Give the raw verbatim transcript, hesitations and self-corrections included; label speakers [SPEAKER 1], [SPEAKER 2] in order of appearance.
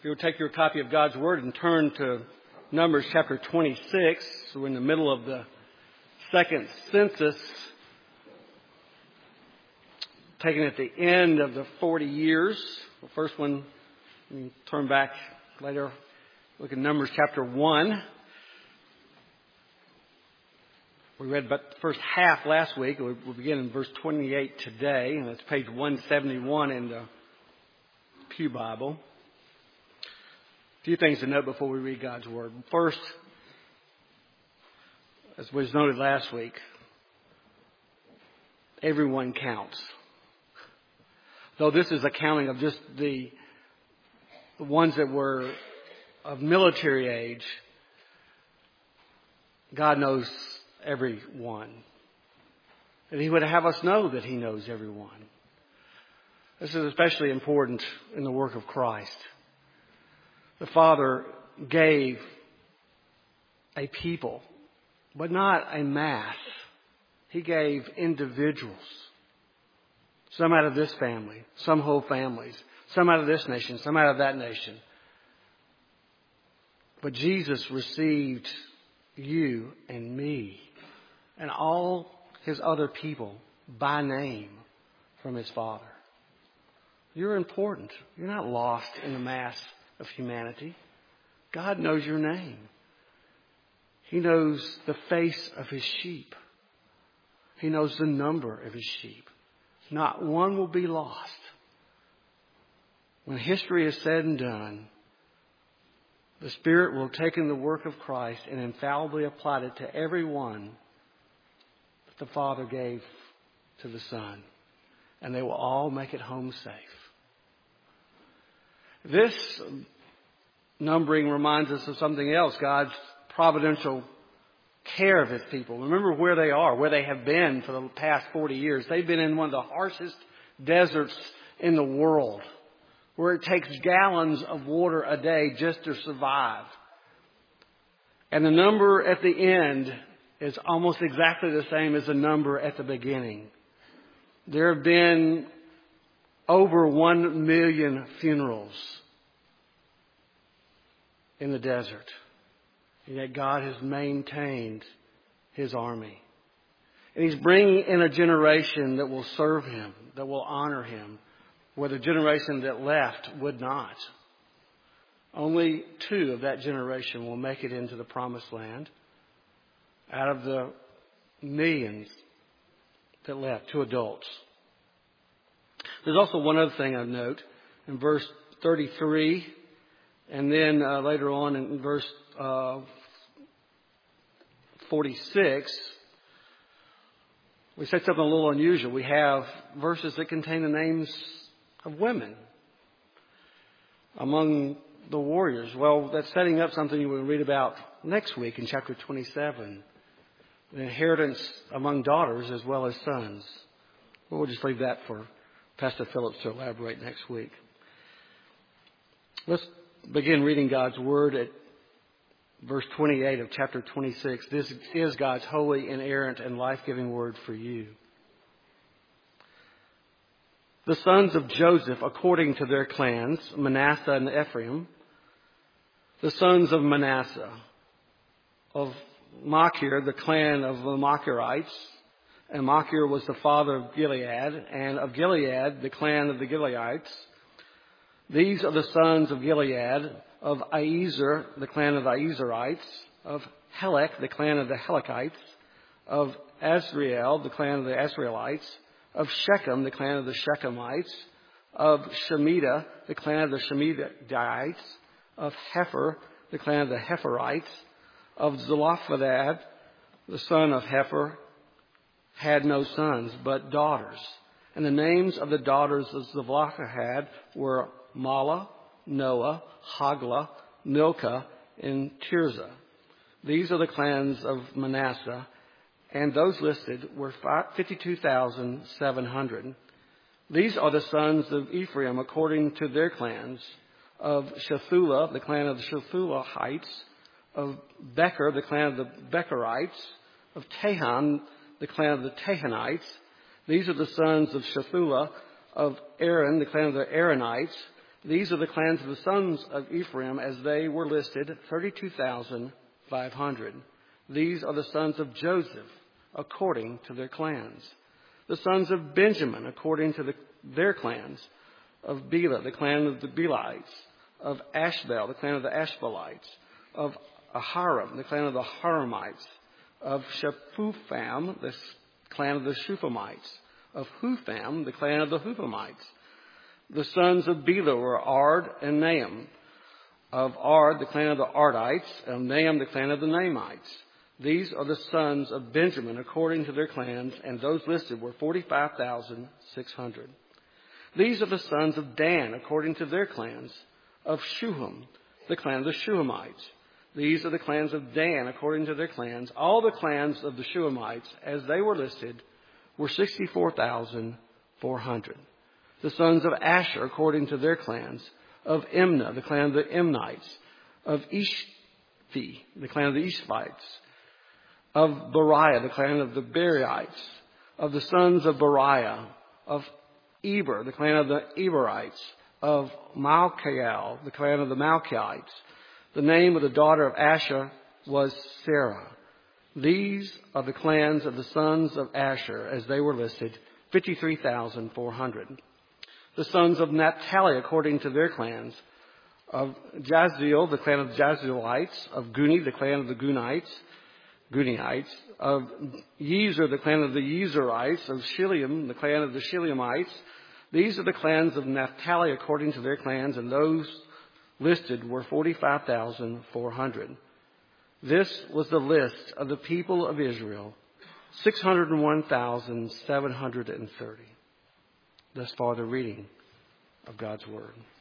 [SPEAKER 1] If you'll take your copy of God's Word and turn to Numbers chapter twenty-six. We're in the middle of the second census, taken at the end of the forty years. The first one, you can turn back later, look at Numbers chapter one. We read about the first half last week. We'll begin in verse twenty-eight today, and it's page one seventy-one in the Pew Bible. A few things to note before we read God's Word. First, as was noted last week, everyone counts. Though this is a counting of just the, the ones that were of military age, God knows everyone. And He would have us know that He knows everyone. This is especially important in the work of Christ. The Father gave a people, but not a mass. He gave individuals. Some out of this family, some whole families, some out of this nation, some out of that nation. But Jesus received you and me and all His other people by name from His Father. You're important. You're not lost in the mass of humanity. God knows your name. He knows the face of His sheep. He knows the number of His sheep. Not one will be lost. When history is said and done, the Spirit will have taken the work of Christ and infallibly applied it to every one that the Father gave to the Son. And they will all make it home safe. This numbering reminds us of something else, God's providential care of His people. Remember where they are, where they have been for the past forty years. They've been in one of the harshest deserts in the world, where it takes gallons of water a day just to survive. And the number at the end is almost exactly the same as the number at the beginning. There have been over one million funerals in the desert. And yet God has maintained His army. And He's bringing in a generation that will serve Him, that will honor Him, where the generation that left would not. Only two of that generation will make it into the promised land out of the millions that left, two adults. There's also one other thing I note in verse thirty-three, and then uh, later on in verse uh, forty-six, we said something a little unusual. We have verses that contain the names of women among the warriors. Well, that's setting up something you will read about next week in chapter twenty-seven. The inheritance among daughters as well as sons. Well, we'll just leave that for Pastor Phillips to elaborate next week. Let's begin reading God's Word at verse twenty-eight of chapter twenty-six. This is God's holy, inerrant, and life-giving Word for you. The sons of Joseph, according to their clans, Manasseh and Ephraim. The sons of Manasseh, of Machir, the clan of the Machirites. And Machir was the father of Gilead, and of Gilead, the clan of the Gileadites. These are the sons of Gilead, of Iezer, the clan of the Iezerites, of Helek, the clan of the Helekites, of Azriel, the clan of the Azraelites, of Shechem, the clan of the Shechemites, of Shemida, the clan of the Shemidaites, of Hepher, the clan of the Hepherites, of Zelophehad, the son of Hepher, had no sons, but daughters. And the names of the daughters of Zelophehad were Mala, Noah, Hagla, Milcah, and Tirzah. These are the clans of Manasseh, and those listed were fifty-two thousand seven hundred. These are the sons of Ephraim according to their clans, of Shethulah, the clan of the Shethulahites, of Becher, the clan of the Becherites, of Tahan, the clan of the Tahanites. These are the sons of Shethulah, of Aaron, the clan of the Aaronites, These are the clans of the sons of Ephraim as they were listed, thirty-two thousand five hundred. These are the sons of Joseph according to their clans. The sons of Benjamin according to the, their clans. Of Bela, the clan of the Belites. Of Ashbel, the clan of the Ashbelites. Of Aharam, the clan of the Haramites. Of Shephupham, the clan of the Shuphamites. Of Hupham, the clan of the Huphamites. The sons of Bela were Ard and Nahum. Of Ard, the clan of the Ardites. Of Nahum, the clan of the Nahamites. These are the sons of Benjamin according to their clans, and those listed were forty-five thousand six hundred. These are the sons of Dan according to their clans. Of Shuham, the clan of the Shuhamites. These are the clans of Dan according to their clans. All the clans of the Shuhamites, as they were listed, were sixty-four thousand four hundred. The sons of Asher according to their clans. Of Imnah, the clan of the Imnites. Of Ishvi, the clan of the Ishvites. Of Beriah, the clan of the Beriites. Of the sons of Beriah. Of Eber, the clan of the Eberites. Of Malchiel, the clan of the Malchiites. The name of the daughter of Asher was Sarah. These are the clans of the sons of Asher as they were listed, fifty-three thousand four hundred. The sons of Naphtali according to their clans. Of Jazeel, the clan of the Jazreelites. Of Guni, the clan of the Gunites. Guniites. Of Yezer, the clan of the Yezerites. Of Shilleam, the clan of the Shilleamites. These are the clans of Naphtali according to their clans, and those listed were forty-five thousand four hundred. This was the list of the people of Israel, six hundred one thousand seven hundred thirty. Thus far the reading of God's Word.